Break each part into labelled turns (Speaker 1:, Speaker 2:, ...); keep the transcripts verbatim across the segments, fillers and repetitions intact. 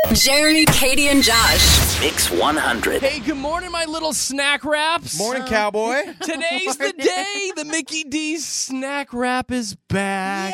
Speaker 1: Jeremy, Katie, and Josh.
Speaker 2: Mix one hundred.
Speaker 3: Hey, good morning, my little snack wraps.
Speaker 4: Morning, cowboy.
Speaker 3: Today's the day. The Mickey D's snack wrap is back.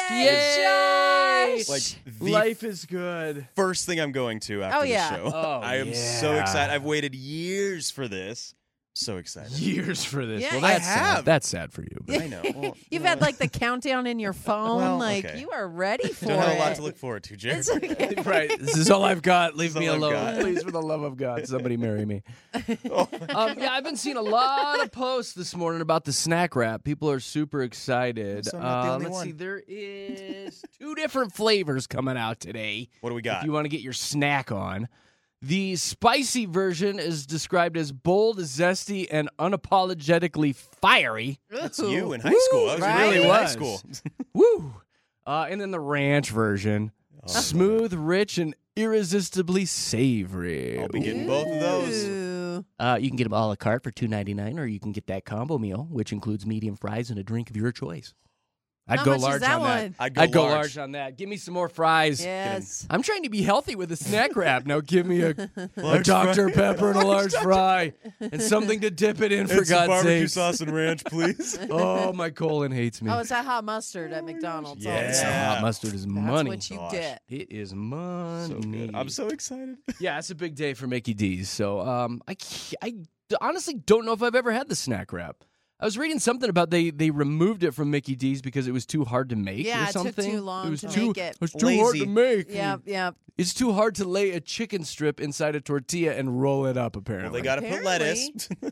Speaker 5: Yay, Josh.
Speaker 4: Like the
Speaker 3: Life is good.
Speaker 4: first thing I'm going to after
Speaker 5: Oh,
Speaker 4: the
Speaker 5: yeah.
Speaker 4: show.
Speaker 3: Oh,
Speaker 4: I am
Speaker 3: yeah.
Speaker 4: so excited. I've waited years for this. So excited.
Speaker 3: Years for this.
Speaker 5: Yeah,
Speaker 3: well,
Speaker 5: I
Speaker 3: that's
Speaker 4: have.
Speaker 3: Sad. That's sad for you. But
Speaker 4: I know. Well,
Speaker 5: You've had like the countdown in your phone.
Speaker 4: Well,
Speaker 5: like
Speaker 4: okay.
Speaker 5: you are ready for
Speaker 4: don't
Speaker 5: it.
Speaker 4: have a lot to look forward to, Jared.
Speaker 5: It's okay.
Speaker 3: right. This is all I've got. Leave
Speaker 4: This
Speaker 3: me
Speaker 4: is all I've
Speaker 3: alone.
Speaker 4: got.
Speaker 3: Please, for the love of God, somebody marry me.
Speaker 4: Oh,
Speaker 3: Um, yeah, I've been seeing a lot of posts this morning about the snack wrap. People are super excited.
Speaker 4: So I'm not the
Speaker 3: Uh,
Speaker 4: only
Speaker 3: let's
Speaker 4: one.
Speaker 3: see. There is two different flavors coming out today.
Speaker 4: what do we got?
Speaker 3: If you want to get your snack on. The spicy version is described as bold, zesty, and unapologetically fiery.
Speaker 4: That's
Speaker 5: Ooh.
Speaker 4: you in high school. I was
Speaker 5: right?
Speaker 4: really in
Speaker 3: Really
Speaker 4: high
Speaker 3: was.
Speaker 4: school.
Speaker 3: Woo! Uh, and then the ranch version,
Speaker 4: Oh,
Speaker 3: smooth, rich, and irresistibly savory.
Speaker 4: I'll be getting both of those.
Speaker 5: Ooh.
Speaker 3: Uh, you can get them a la carte for two ninety-nine, or you can get that combo meal, which includes medium fries and a drink of your choice. I'd
Speaker 5: How
Speaker 3: go
Speaker 5: much is
Speaker 3: large
Speaker 5: that
Speaker 3: on
Speaker 5: one?
Speaker 3: that.
Speaker 4: I'd go
Speaker 3: I'd go
Speaker 4: large.
Speaker 3: large on that. Give me some more fries.
Speaker 5: Yes.
Speaker 3: I'm trying to be healthy with a snack wrap. Now give me a, a
Speaker 4: Large
Speaker 3: Doctor
Speaker 4: fry.
Speaker 3: Pepper and a large fry and something to dip it in, for
Speaker 4: And some
Speaker 3: God's
Speaker 4: barbecue
Speaker 3: sake.
Speaker 4: sauce and ranch, please.
Speaker 3: Oh, my colon hates me.
Speaker 5: Oh, it's that hot mustard at McDonald's. all the
Speaker 3: Yes,
Speaker 5: time.
Speaker 4: Yeah.
Speaker 3: hot mustard is
Speaker 5: That's
Speaker 3: money.
Speaker 5: what you
Speaker 4: Gosh.
Speaker 5: get.
Speaker 3: It is money.
Speaker 4: So good. I'm so excited.
Speaker 3: Yeah, it's a big day for Mickey D's. So um, I, c- I honestly don't know if I've ever had the snack wrap. I was reading something about they they removed it from Mickey D's because it was too hard to make
Speaker 5: Yeah,
Speaker 3: or
Speaker 5: it took
Speaker 3: something.
Speaker 5: too long
Speaker 3: it was
Speaker 5: to
Speaker 3: too,
Speaker 5: make it.
Speaker 3: It was too hard
Speaker 4: Lazy.
Speaker 3: to make.
Speaker 5: Yeah, yeah.
Speaker 3: It's too hard to lay a chicken strip inside a tortilla and roll it up,
Speaker 4: Well,
Speaker 3: apparently.
Speaker 4: they got to put lettuce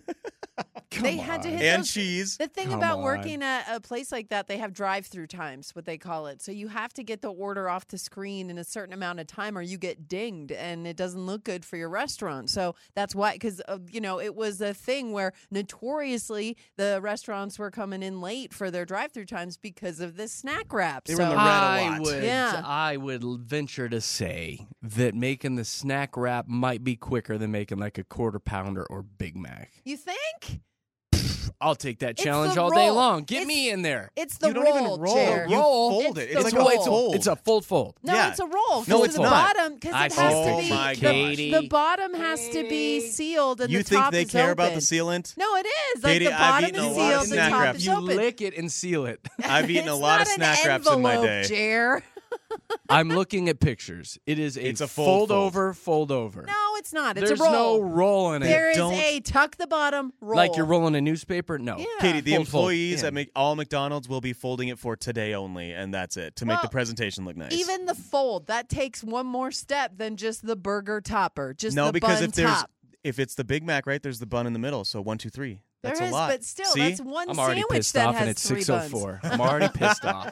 Speaker 3: Come
Speaker 5: They had to
Speaker 3: on.
Speaker 5: hit
Speaker 4: and
Speaker 5: those-
Speaker 4: cheese.
Speaker 5: The thing
Speaker 3: Come
Speaker 5: about
Speaker 3: on.
Speaker 5: working at a place like that, they have drive-through times, what they call it. So you have to get the order off the screen in a certain amount of time, or you get dinged, and it doesn't look good for your restaurant. So that's why, because uh, you know, it was a thing where notoriously the restaurants were coming in late for their drive-through times because of this snack wrap.
Speaker 4: They were
Speaker 5: so
Speaker 4: in the red a
Speaker 3: I
Speaker 4: lot.
Speaker 3: would,
Speaker 5: Yeah.
Speaker 3: I would venture to say that making the snack wrap might be quicker than making like a quarter pounder or Big Mac.
Speaker 5: you think
Speaker 3: I'll take that
Speaker 5: It's
Speaker 3: challenge
Speaker 5: the
Speaker 3: all day
Speaker 5: roll.
Speaker 3: long. Get
Speaker 5: It's-
Speaker 3: me in there.
Speaker 5: it's the
Speaker 4: You don't
Speaker 5: roll,
Speaker 4: even roll.
Speaker 5: Jer.
Speaker 4: You
Speaker 3: Roll.
Speaker 4: fold
Speaker 5: It's
Speaker 4: it.
Speaker 5: the
Speaker 4: It's like
Speaker 5: roll.
Speaker 4: a
Speaker 3: it's,
Speaker 4: fold.
Speaker 3: a, it's a fold fold.
Speaker 5: No,
Speaker 4: Yeah.
Speaker 5: it's a roll.
Speaker 4: No,
Speaker 5: So
Speaker 4: it's
Speaker 5: the
Speaker 4: not.
Speaker 5: bottom, because
Speaker 3: I
Speaker 5: it
Speaker 3: see
Speaker 5: has
Speaker 3: a
Speaker 5: to
Speaker 4: Oh
Speaker 5: be
Speaker 4: my
Speaker 5: the,
Speaker 3: Katie.
Speaker 5: the bottom has to be sealed and
Speaker 4: You
Speaker 5: the
Speaker 4: think
Speaker 5: top
Speaker 4: they
Speaker 5: is
Speaker 4: care about the
Speaker 5: open.
Speaker 4: sealant?
Speaker 5: No, it is. Like
Speaker 4: Katie,
Speaker 5: the
Speaker 4: I've
Speaker 5: bottom
Speaker 4: eaten
Speaker 5: is
Speaker 4: a lot of
Speaker 5: sealed, the
Speaker 4: snack
Speaker 5: top
Speaker 4: wraps.
Speaker 5: is
Speaker 3: You
Speaker 5: open.
Speaker 3: lick it and seal it.
Speaker 4: I've eaten
Speaker 5: It's
Speaker 4: a lot
Speaker 5: not
Speaker 4: of snack
Speaker 5: an
Speaker 4: wraps in my
Speaker 5: envelope,
Speaker 4: day.
Speaker 5: Jer.
Speaker 3: I'm looking at pictures. It is a,
Speaker 4: It's a
Speaker 3: fold,
Speaker 4: fold, fold.
Speaker 3: over, fold over.
Speaker 5: No, it's not. It's
Speaker 3: There's
Speaker 5: a roll.
Speaker 3: no roll in it.
Speaker 5: There is
Speaker 4: Don't-
Speaker 5: a tuck the bottom roll.
Speaker 3: Like you're rolling a newspaper? No.
Speaker 5: Yeah.
Speaker 4: Katie, the
Speaker 3: Fold, fold.
Speaker 4: employees
Speaker 3: Yeah.
Speaker 4: at Mc- all McDonald's will be folding it for today only, and that's it, to make the
Speaker 5: Well,
Speaker 4: presentation look nice.
Speaker 5: Even the fold, that takes one more step than just the burger topper, just
Speaker 4: no,
Speaker 5: the
Speaker 4: because
Speaker 5: bun
Speaker 4: if there's
Speaker 5: top.
Speaker 4: if it's the Big Mac, right, there's the bun in the middle. So one, two, three. That's
Speaker 5: There
Speaker 4: a
Speaker 5: is,
Speaker 4: lot.
Speaker 5: but still,
Speaker 4: See?
Speaker 5: that's one
Speaker 3: I'm already
Speaker 5: sandwich
Speaker 3: pissed
Speaker 5: that
Speaker 3: off,
Speaker 5: has
Speaker 3: and it's
Speaker 5: three
Speaker 3: six oh
Speaker 5: buns.
Speaker 3: four. I'm already pissed off.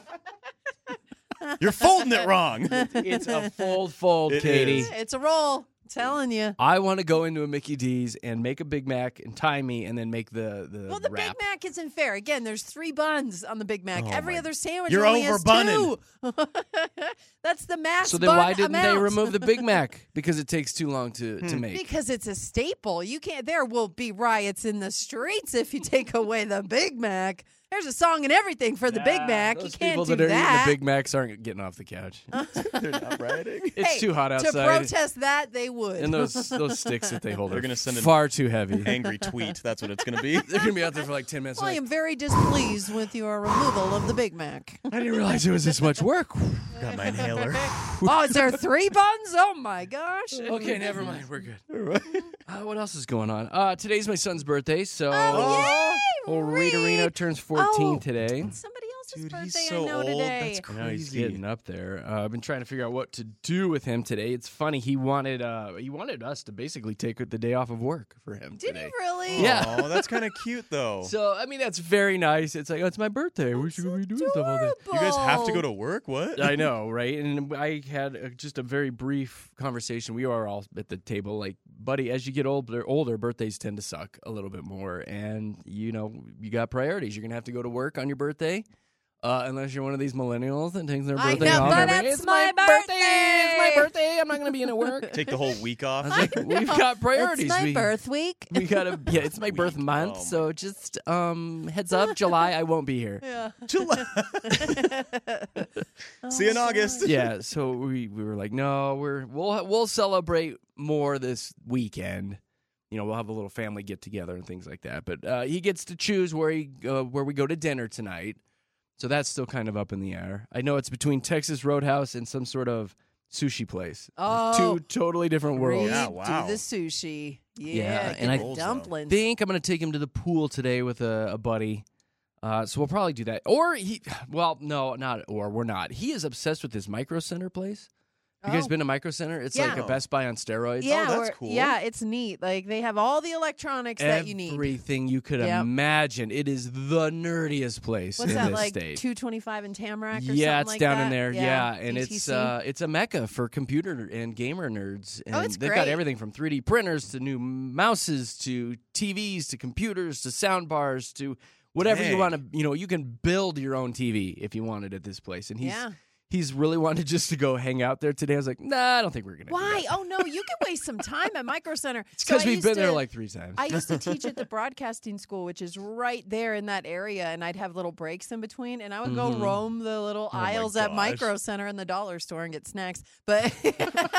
Speaker 4: You're folding it wrong.
Speaker 3: It's a fold, fold,
Speaker 4: It
Speaker 3: Katie.
Speaker 4: is.
Speaker 5: It's a roll. I'm telling you.
Speaker 3: I want to go into a Mickey D's and make a Big Mac and time me, and then make the the
Speaker 5: Well, the
Speaker 3: wrap.
Speaker 5: Big Mac isn't fair. Again, there's three buns on the Big Mac.
Speaker 4: Oh,
Speaker 5: Every
Speaker 4: my-
Speaker 5: other sandwich
Speaker 4: You're
Speaker 5: only has
Speaker 4: over-bunning.
Speaker 5: two. That's the max
Speaker 3: So then
Speaker 5: bun
Speaker 3: why didn't they
Speaker 5: amount.
Speaker 3: remove the Big Mac? Because it takes too long to,
Speaker 4: Hmm.
Speaker 3: to make.
Speaker 5: Because it's a staple. You can't. There will be riots in the streets if you take away the Big Mac. There's a song and everything for the Big
Speaker 3: Nah,
Speaker 5: Mac. You
Speaker 3: those
Speaker 5: can't
Speaker 3: people
Speaker 5: do
Speaker 3: that are
Speaker 5: that.
Speaker 3: eating the Big Macs aren't getting off the couch.
Speaker 4: They're not rioting.
Speaker 3: It's
Speaker 5: Hey,
Speaker 3: too hot
Speaker 5: To
Speaker 3: outside.
Speaker 5: protest that, they would.
Speaker 3: And those those sticks that they hold
Speaker 4: They're
Speaker 3: are
Speaker 4: gonna send an
Speaker 3: far too heavy.
Speaker 4: Angry tweet. That's what it's going to be.
Speaker 3: They're gonna be out there for like ten minutes.
Speaker 5: I
Speaker 3: like,
Speaker 5: am very displeased with your removal of the Big Mac.
Speaker 3: I didn't realize it was this much work.
Speaker 4: Got my inhaler.
Speaker 5: Oh, is there three buns? Oh my gosh.
Speaker 3: Okay, never mind. We're good. Uh, what else is going on? Uh, today's my son's birthday, so
Speaker 5: Oh, yay!
Speaker 3: old Rita Reno
Speaker 5: Reed.
Speaker 3: turns fourteen
Speaker 5: Oh,
Speaker 3: today.
Speaker 5: it's somebody else's
Speaker 4: Dude,
Speaker 5: birthday
Speaker 4: he's so
Speaker 5: I know
Speaker 4: old.
Speaker 5: today.
Speaker 4: That's
Speaker 3: I know he's
Speaker 4: crazy.
Speaker 3: getting up there. Uh, I've been trying to figure out what to do with him today. It's funny. He wanted uh, he wanted us to basically take the day off of work for him
Speaker 5: Did
Speaker 3: today.
Speaker 5: he really?
Speaker 3: Yeah.
Speaker 4: Oh, that's kind of cute, though.
Speaker 3: So I mean, that's very nice. It's like, oh, it's my birthday. We should be doing stuff all day.
Speaker 4: You guys have to go
Speaker 5: Adorable.
Speaker 4: to work? What?
Speaker 3: I know, right? And I had uh just a very brief conversation. We are all at the table, like, buddy. As you get older, older, birthdays tend to suck a little bit more, and you know, you got priorities. You're gonna have to go to work on your birthday, uh, unless you're one of these millennials that takes their
Speaker 5: I
Speaker 3: birthday
Speaker 5: know,
Speaker 3: off.
Speaker 5: but
Speaker 3: every-
Speaker 5: it's
Speaker 3: it's
Speaker 5: my
Speaker 3: birthday. It's my
Speaker 5: birthday.
Speaker 3: birthday. I'm not going to be in at work.
Speaker 4: Take the whole week off.
Speaker 3: I was like, we've got priorities.
Speaker 5: It's my
Speaker 3: we,
Speaker 5: birth week.
Speaker 3: we gotta, yeah, it's my birth
Speaker 4: Week.
Speaker 3: month,
Speaker 4: Oh, my-
Speaker 3: so just um, heads up, July, I won't be here.
Speaker 5: Yeah.
Speaker 4: July. See you in August.
Speaker 3: Yeah, so we, we were like, no, we're we'll we'll celebrate more this weekend. You know, we'll have a little family get together and things like that. But uh, he gets to choose where he uh, where we go to dinner tonight. So that's still kind of up in the air. I know it's between Texas Roadhouse and some sort of sushi place.
Speaker 5: Oh.
Speaker 3: Two totally different worlds.
Speaker 4: Yeah,
Speaker 5: Read
Speaker 4: wow.
Speaker 5: Do the sushi. Yeah,
Speaker 3: Yeah,
Speaker 5: get
Speaker 3: and I-
Speaker 5: the dumplings.
Speaker 3: think I'm going to take him to the pool today with a, a buddy. Uh, so we'll probably do that. Or he, well, no, not or we're not. He is obsessed with this Micro Center place. You guys
Speaker 5: Oh.
Speaker 3: been to Micro Center? It's
Speaker 5: Yeah.
Speaker 3: like a Best Buy on steroids.
Speaker 5: Yeah,
Speaker 4: that's
Speaker 5: or-
Speaker 4: cool.
Speaker 5: Yeah, it's neat. Like they have all the electronics that you need.
Speaker 3: Everything you could
Speaker 5: Yep.
Speaker 3: imagine. It is the nerdiest place
Speaker 5: What's
Speaker 3: in
Speaker 5: that
Speaker 3: this
Speaker 5: like?
Speaker 3: state.
Speaker 5: Two twenty five in Tamarack. Or
Speaker 3: Yeah,
Speaker 5: something
Speaker 3: it's
Speaker 5: like
Speaker 3: down
Speaker 5: that?
Speaker 3: in there. Yeah, and
Speaker 5: D
Speaker 3: it's
Speaker 5: T C?
Speaker 3: uh, it's a mecca for computer and gamer nerds. And
Speaker 5: Oh, it's
Speaker 3: they've got
Speaker 5: great.
Speaker 3: everything from three D printers to new mouses to T Vs to computers to sound bars to whatever you
Speaker 4: Dang.
Speaker 3: want to. You know, you can build your own T V if you want it at this place. And he's
Speaker 5: Yeah.
Speaker 3: he's really wanted just to go hang out there today. I was like, nah, I don't think we're gonna. do
Speaker 5: Why?
Speaker 3: that.
Speaker 5: Oh no, you can waste some time at Micro Center.
Speaker 3: It's
Speaker 5: So
Speaker 3: because
Speaker 5: I
Speaker 3: we've
Speaker 5: used
Speaker 3: been there
Speaker 5: to-
Speaker 3: like three times.
Speaker 5: I used to teach at the broadcasting school, which is right there in that area, and I'd have little breaks in between, and I would go
Speaker 3: Mhm.
Speaker 5: roam the little
Speaker 4: Oh my
Speaker 5: aisles at
Speaker 4: gosh.
Speaker 5: Micro Center and the dollar store and get snacks. But
Speaker 4: No,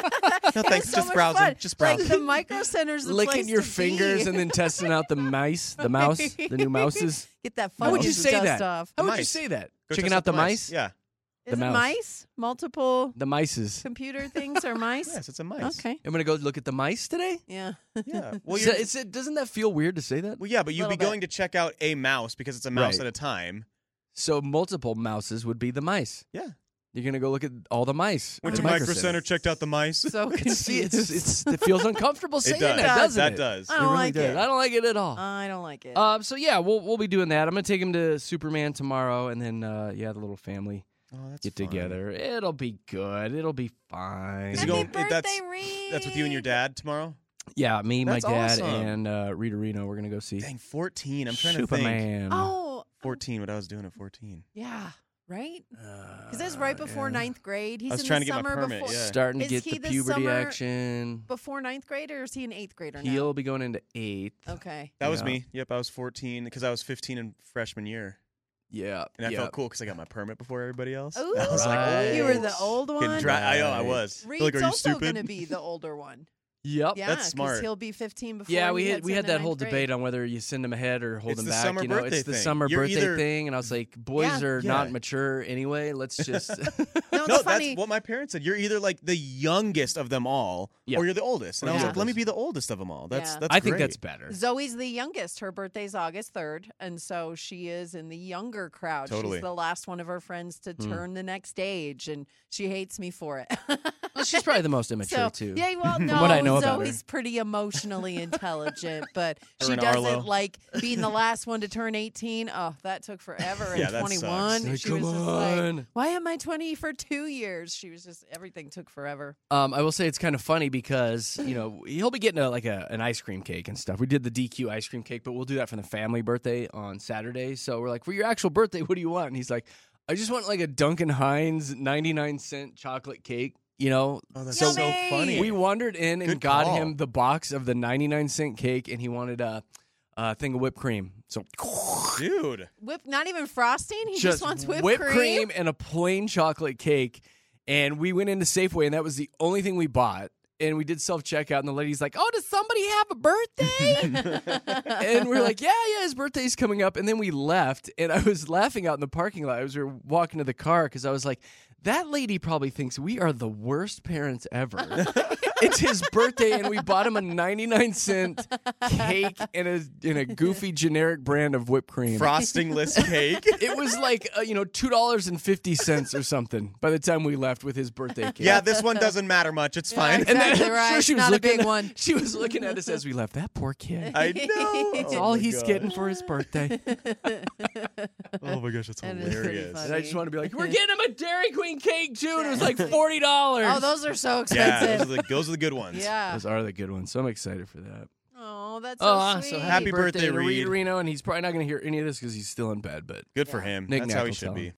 Speaker 5: it was
Speaker 4: thanks.
Speaker 5: so
Speaker 4: Just
Speaker 5: much
Speaker 4: browsing.
Speaker 5: fun.
Speaker 4: Just
Speaker 5: Like
Speaker 4: browsing.
Speaker 5: the Micro Center's the
Speaker 3: Licking
Speaker 5: place
Speaker 3: your
Speaker 5: to
Speaker 3: fingers
Speaker 5: be.
Speaker 3: and then testing out the mice, the mouse, the new mouses.
Speaker 5: Get that
Speaker 3: How
Speaker 5: fun
Speaker 3: would you
Speaker 5: dust
Speaker 3: say that?
Speaker 5: off.
Speaker 3: How would you
Speaker 4: Mice.
Speaker 3: say that?
Speaker 4: Go
Speaker 3: Checking
Speaker 4: test
Speaker 3: out the mice?
Speaker 4: Yeah.
Speaker 5: Is
Speaker 3: The
Speaker 5: it
Speaker 3: mouse.
Speaker 5: mice? Multiple
Speaker 3: The mices.
Speaker 5: computer things or mice?
Speaker 4: Yes, it's a mice.
Speaker 5: Okay.
Speaker 3: I'm gonna go look at the mice today.
Speaker 5: Yeah.
Speaker 4: Yeah. Well,
Speaker 3: So
Speaker 4: you're,
Speaker 3: it's, it, doesn't that feel weird to say that?
Speaker 4: well, yeah, but you'd
Speaker 5: Little
Speaker 4: be
Speaker 5: bit.
Speaker 4: going to check out a mouse because it's a mouse
Speaker 3: Right.
Speaker 4: at a time.
Speaker 3: So multiple mouses would be the mice.
Speaker 4: Yeah.
Speaker 3: You're gonna go look at all the mice.
Speaker 4: Went
Speaker 3: at
Speaker 4: to
Speaker 3: the
Speaker 4: Micro Center, checked out the mice.
Speaker 5: So
Speaker 3: See,
Speaker 5: confused.
Speaker 3: it's, it's, it feels uncomfortable saying
Speaker 4: It does.
Speaker 3: that, doesn't
Speaker 4: that
Speaker 3: it?
Speaker 4: does.
Speaker 5: I
Speaker 3: It
Speaker 5: don't
Speaker 3: really
Speaker 5: like
Speaker 3: does.
Speaker 5: it.
Speaker 3: I don't like it at all.
Speaker 5: I don't like it.
Speaker 3: Um, so yeah, we'll we'll be doing that. I'm gonna take him to Superman tomorrow, and then uh, yeah, the little family
Speaker 4: Oh, that's
Speaker 3: get
Speaker 4: fun.
Speaker 3: together. It'll be good. It'll be fine.
Speaker 4: Is he
Speaker 5: Happy
Speaker 4: going-
Speaker 5: birthday,
Speaker 4: that's-
Speaker 5: Reed.
Speaker 4: That's with you and your dad tomorrow?
Speaker 3: Yeah, me,
Speaker 4: That's
Speaker 3: my dad,
Speaker 4: awesome.
Speaker 3: and uh, Rita Reno. We're gonna go see
Speaker 4: Dang, fourteen. I'm trying to think.
Speaker 3: Superman.
Speaker 5: Oh,
Speaker 4: fourteen, what I was doing at fourteen.
Speaker 5: yeah, right? Because
Speaker 3: Uh,
Speaker 5: it's right before
Speaker 3: yeah.
Speaker 5: ninth grade. He's
Speaker 4: I was
Speaker 5: in
Speaker 4: trying
Speaker 5: the
Speaker 4: to get my
Speaker 5: summer
Speaker 4: permit,
Speaker 5: before,
Speaker 4: yeah.
Speaker 3: Starting to
Speaker 5: Is
Speaker 3: get
Speaker 5: he
Speaker 3: the
Speaker 5: the
Speaker 3: puberty
Speaker 5: summer-
Speaker 3: action.
Speaker 5: before ninth grade, or is he an eighth grader now?
Speaker 3: He'll be going into eighth.
Speaker 5: Okay.
Speaker 4: That was
Speaker 3: Yeah.
Speaker 4: me. Yep, I was fourteen because I was fifteen in freshman year.
Speaker 3: Yeah,
Speaker 4: And I
Speaker 3: yeah.
Speaker 4: felt cool because I got my permit before everybody else.
Speaker 5: Ooh,
Speaker 4: I was
Speaker 3: Right.
Speaker 4: like, oh,
Speaker 5: you were the old
Speaker 4: getting
Speaker 5: one.
Speaker 4: dri- I know, I
Speaker 3: Right.
Speaker 4: was.
Speaker 5: Reed's
Speaker 4: like, are you
Speaker 5: also
Speaker 4: stupid?
Speaker 5: going to be the older one.
Speaker 3: Yep.
Speaker 5: Yeah,
Speaker 4: That's
Speaker 5: 'cause
Speaker 4: smart.
Speaker 5: He'll be fifteen before.
Speaker 3: Yeah, we
Speaker 5: he
Speaker 3: had
Speaker 5: heads
Speaker 3: we had
Speaker 5: into
Speaker 3: that whole
Speaker 5: ninth grade.
Speaker 3: debate on whether you send them ahead or hold
Speaker 4: It's
Speaker 3: them
Speaker 4: the
Speaker 3: back.
Speaker 4: summer
Speaker 3: You know,
Speaker 4: birthday
Speaker 3: it's the
Speaker 4: thing.
Speaker 3: summer
Speaker 4: You're
Speaker 3: birthday
Speaker 4: either-
Speaker 3: thing, and I was like, boys
Speaker 5: Yeah.
Speaker 3: are
Speaker 4: Yeah.
Speaker 3: not mature anyway. Let's just
Speaker 5: No,
Speaker 4: No,
Speaker 5: it's funny.
Speaker 4: that's what my parents said. You're either like the youngest of them all,
Speaker 3: Yeah.
Speaker 4: or you're the oldest. And I was
Speaker 5: Yeah.
Speaker 4: like, let me be the oldest of them all. That's
Speaker 5: Yeah.
Speaker 4: that's.
Speaker 3: I think
Speaker 4: great.
Speaker 3: that's better.
Speaker 5: Zoe's the youngest. Her birthday's August third, and so she is in the younger crowd.
Speaker 4: Totally.
Speaker 5: She's the last one of her friends to
Speaker 3: Hmm.
Speaker 5: turn the next age, and she hates me for it.
Speaker 3: Well, she's probably the most immature
Speaker 5: so,
Speaker 3: too.
Speaker 5: Yeah, well, no,
Speaker 3: what I know about her.
Speaker 5: Zoe's pretty emotionally intelligent, but
Speaker 4: Her
Speaker 5: she
Speaker 4: and
Speaker 5: doesn't
Speaker 4: Arlo.
Speaker 5: like being the last one to turn eighteen. Oh, that took forever. And
Speaker 4: Yeah, that
Speaker 5: twenty-one,
Speaker 3: sucks.
Speaker 5: she
Speaker 3: Like,
Speaker 5: was
Speaker 3: come
Speaker 5: just like,
Speaker 3: on.
Speaker 5: "Why am I twenty for two years?" She was just everything took forever.
Speaker 3: Um, I will say it's kind of funny because you know he'll be getting a, like a, an ice cream cake and stuff. We did the D Q ice cream cake, but we'll do that for the family birthday on Saturday. So we're like, for your actual birthday, what do you want? And he's like, I just want like a Duncan Hines ninety-nine cent chocolate cake. You know,
Speaker 4: Oh, that's
Speaker 5: So
Speaker 4: so funny.
Speaker 3: we wandered in and
Speaker 4: Good
Speaker 3: got
Speaker 4: call.
Speaker 3: him the box of the ninety-nine cent cake, and he wanted a, a thing of whipped cream. So
Speaker 4: Dude.
Speaker 5: Whip, not even frosting. He just, wants whipped,
Speaker 3: cream and a plain chocolate cake. And we went into Safeway, and that was the only thing we bought. And we did self checkout, and the lady's like, "Oh, does somebody have a birthday?" And we're like, "Yeah, yeah, his birthday's coming up." And then we left, and I was laughing out in the parking lot as we were walking to the car because I was like, "That lady probably thinks we are the worst parents ever." It's his birthday, and we bought him a ninety-nine cent cake and a in a goofy generic brand of whipped cream.
Speaker 4: Frostingless cake.
Speaker 3: It was like uh, you know two dollars and fifty cents or something by the time we left with his birthday cake.
Speaker 4: Yeah, this one doesn't matter much. It's fine.
Speaker 5: Yeah,
Speaker 3: And then
Speaker 5: exactly
Speaker 3: I'm
Speaker 5: right.
Speaker 3: sure she was
Speaker 5: Not a
Speaker 3: looking
Speaker 5: big
Speaker 3: at,
Speaker 5: one.
Speaker 3: She was looking at us as we left. That poor kid.
Speaker 4: I know.
Speaker 3: That's
Speaker 4: Oh
Speaker 3: all
Speaker 4: my
Speaker 3: he's
Speaker 4: gosh.
Speaker 3: getting for his birthday.
Speaker 4: Oh my gosh, that's
Speaker 5: That is pretty
Speaker 4: hilarious.
Speaker 5: funny.
Speaker 3: And I just want to be like, we're getting him a Dairy Queen cake too, and it was like forty dollars.
Speaker 5: Oh, those are so
Speaker 4: Yeah,
Speaker 5: expensive.
Speaker 4: those are, the, those are the good ones.
Speaker 5: Yeah.
Speaker 3: Those are the good ones. So I'm excited for that.
Speaker 5: Oh, that's so
Speaker 3: Oh,
Speaker 5: sweet.
Speaker 3: so happy,
Speaker 4: Happy
Speaker 3: birthday,
Speaker 4: birthday,
Speaker 3: to Reed
Speaker 4: Reed.
Speaker 3: Reno, and he's probably not going to hear any of this because he's still in bed. But
Speaker 4: Good for
Speaker 5: Yeah.
Speaker 4: him.
Speaker 3: Nick
Speaker 4: That's
Speaker 3: Knack
Speaker 4: how he
Speaker 3: will
Speaker 4: should
Speaker 3: tell
Speaker 4: be.
Speaker 3: him.